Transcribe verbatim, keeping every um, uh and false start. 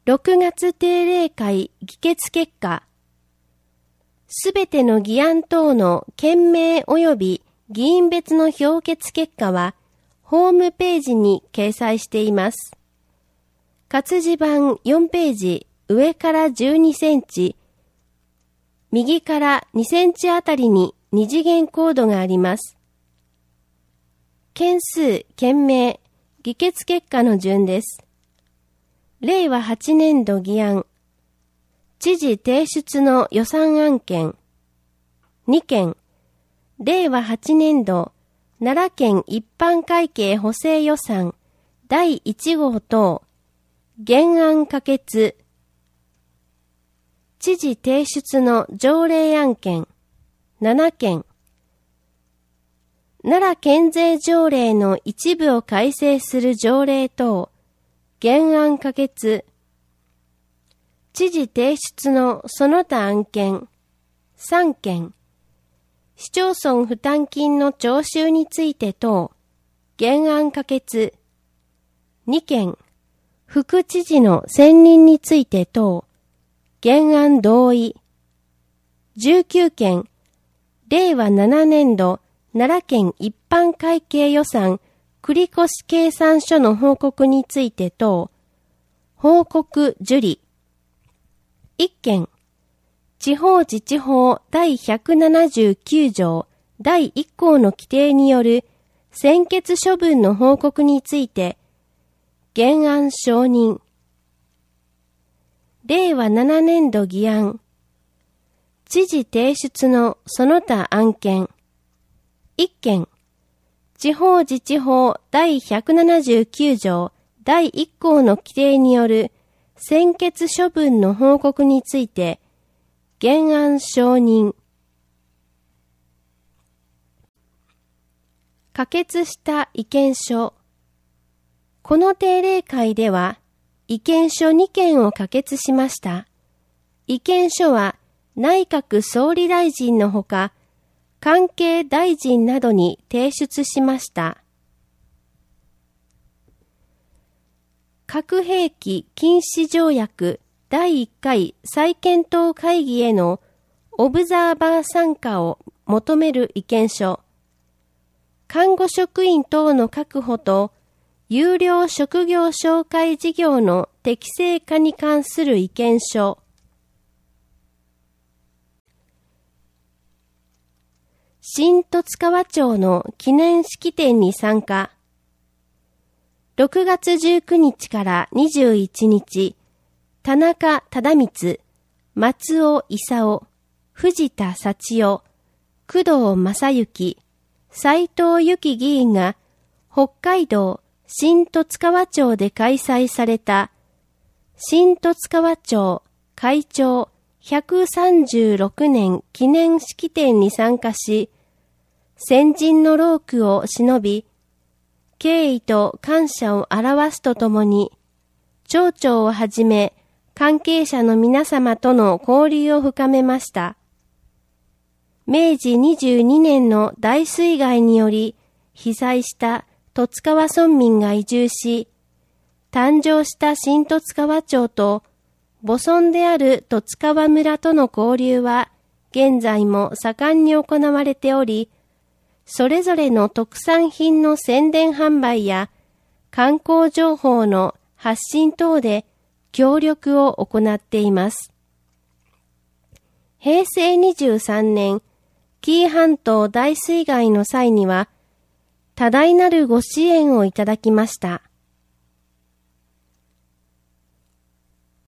ろくがつ定例会議決結果。すべての議案等の件名及び議員別の評決結果は、ホームページに掲載しています。活字版よんページ、上からじゅうにセンチ、右からにセンチあたりに二次元コードがあります。件数、件名、議決結果の順です。れいわはちねんど議案、知事提出の予算案件、にけん、れいわはちねんど奈良県一般会計補正予算だいいち号等、原案可決、知事提出の条例案件、ななけん、奈良県税条例の一部を改正する条例等、原案可決、知事提出のその他案件、さんけん、市町村負担金の徴収について等、原案可決、にけん、副知事の選任について等、原案同意、じゅうきゅうけん、れいわななねんど奈良県一般会計予算繰越計算書の報告について等、報告受理。いっけん、地方自治法だいひゃくななじゅうきゅう条だいいっ項の規定による専決処分の報告について、原案承認。れいわななねんど議案、知事提出のその他案件。いっけん、地方自治法だいひゃくななじゅうきゅう条だいいっ項の規定による専決処分の報告について、原案承認。可決した意見書。この定例会では、意見書にけんを可決しました。意見書は内閣総理大臣のほか、関係大臣などに提出しました。核兵器禁止条約だいいっかい再検討会議へのオブザーバー参加を求める意見書。看護職員等の確保と有料職業紹介事業の適正化に関する意見書。新十津川町の記念式典に参加。ろくがつじゅうくにちからにじゅういちにち、田中忠光、松尾勲、藤田幸代、工藤正幸、斉藤由紀議員が北海道新十津川町で開催された新十津川町会長ひゃくさんじゅうろくねん記念式典に参加し、先人の労苦を偲び、敬意と感謝を表すとともに、町長をはじめ関係者の皆様との交流を深めました。めいじにじゅうにねんの大水害により被災した十津川村民が移住し、誕生した新十津川町と母村である十津川村との交流は現在も盛んに行われており、それぞれの特産品の宣伝販売や観光情報の発信等で協力を行っています。へいせいにじゅうさんねん、紀伊半島大水害の際には多大なるご支援をいただきました。